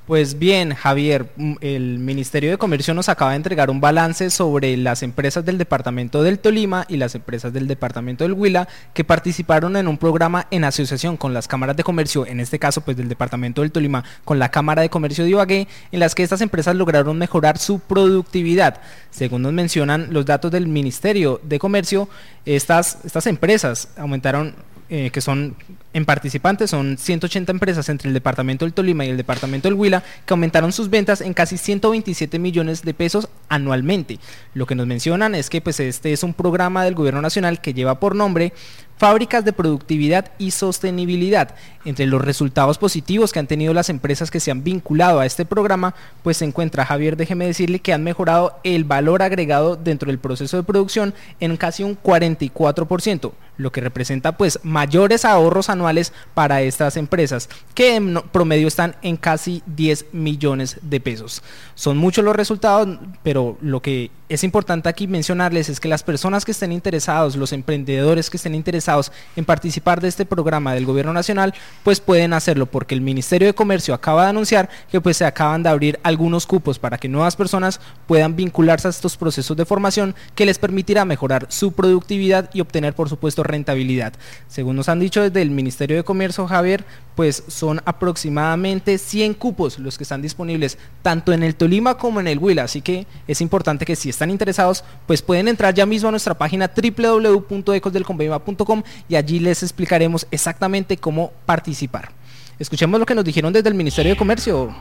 Pues bien, Javier, el Ministerio de Comercio nos acaba de entregar un balance sobre las empresas del departamento del Tolima y las empresas del departamento del Huila que participaron en un programa en asociación con las cámaras de comercio, en este caso pues del departamento del Tolima con la Cámara de Comercio de Ibagué, en las que estas empresas lograron mejorar su productividad. Según nos mencionan los datos del Ministerio de Comercio, estas empresas aumentaron, que son en participantes, son 180 empresas entre el departamento del Tolima y el departamento del Huila, que aumentaron sus ventas en casi 127 millones de pesos anualmente. Lo que nos mencionan es que pues este es un programa del gobierno nacional que lleva por nombre Fábricas de Productividad y Sostenibilidad. Entre los resultados positivos que han tenido las empresas que se han vinculado a este programa, pues se encuentra, Javier, déjeme decirle que han mejorado el valor agregado dentro del proceso de producción en casi un 44%, lo que representa pues mayores ahorros anuales para estas empresas, que en promedio están en casi 10 millones de pesos. Son muchos los resultados, pero lo que es importante aquí mencionarles es que las personas que estén interesados, los emprendedores que estén interesados en participar de este programa del gobierno nacional, pues pueden hacerlo, porque el Ministerio de Comercio acaba de anunciar que pues se acaban de abrir algunos cupos para que nuevas personas puedan vincularse a estos procesos de formación que les permitirá mejorar su productividad y obtener, por supuesto, rentabilidad. Según nos han dicho desde el Ministerio de Comercio, Javier, pues son aproximadamente 100 cupos los que están disponibles tanto en el Tolima como en el Huila, así que es importante que si están interesados pues pueden entrar ya mismo a nuestra página www.ecosdelconveima.com y allí les explicaremos exactamente cómo participar. Escuchemos lo que nos dijeron desde el Ministerio de Comercio.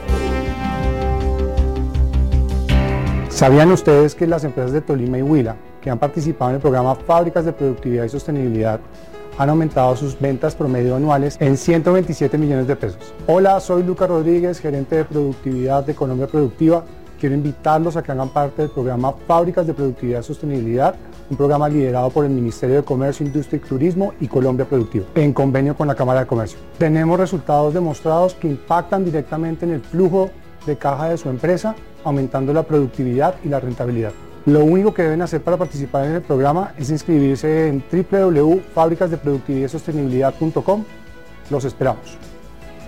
¿Sabían ustedes que las empresas de Tolima y Huila que han participado en el programa Fábricas de Productividad y Sostenibilidad han aumentado sus ventas promedio anuales en 127 millones de pesos? Hola, soy Lucas Rodríguez, gerente de productividad de Colombia Productiva. Quiero invitarlos a que hagan parte del programa Fábricas de Productividad y Sostenibilidad, un programa liderado por el Ministerio de Comercio, Industria y Turismo y Colombia Productiva, en convenio con la Cámara de Comercio. Tenemos resultados demostrados que impactan directamente en el flujo de caja de su empresa, aumentando la productividad y la rentabilidad. Lo único que deben hacer para participar en el programa es inscribirse en www.fabricasdeproductividadsostenibilidad.com. Los esperamos.